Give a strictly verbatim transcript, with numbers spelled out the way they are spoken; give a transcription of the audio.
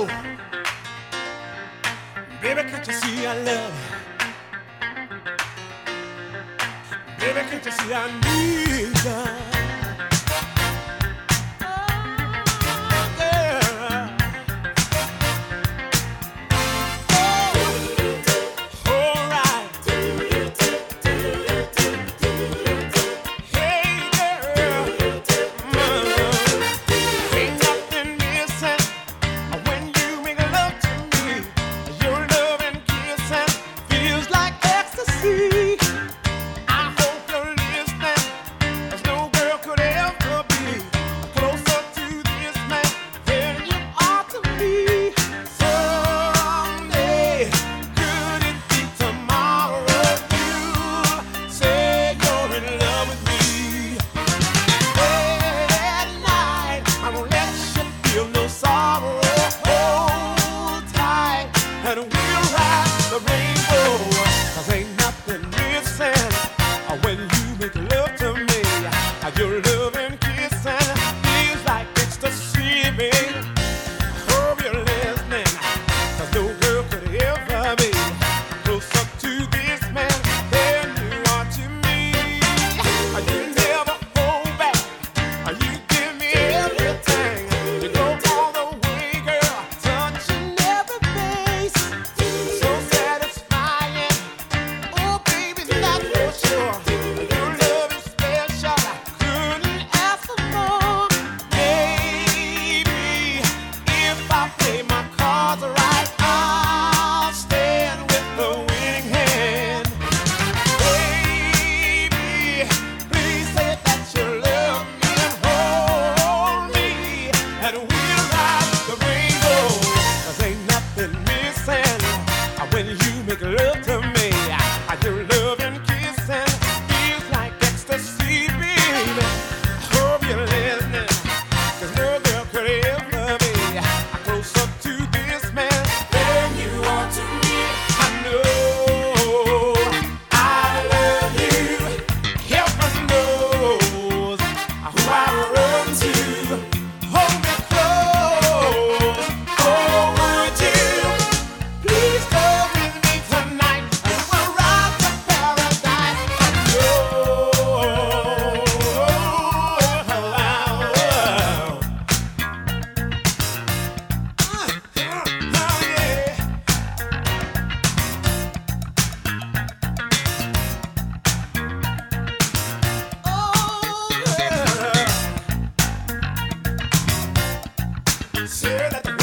rainbow. Baby, can't you see I love you? Baby, can't you see I need you? Your loving kissing feels like ecstasy, baby. Hope you're listening, 'cause no girl could ever be closer to this man than you are to me. You never hold back, you give me everything. You go all the way, girl, touching every base. So satisfying, oh baby, that's for sure. Your love is special. When you make love to me, your loving kissing feels like ecstasy, baby. I hope you're listening, 'cause no girl could ever be closer to this man than you are to me. I know I love you. Heaven knows who I run to. Hold me close. Oh, would you please go? Say that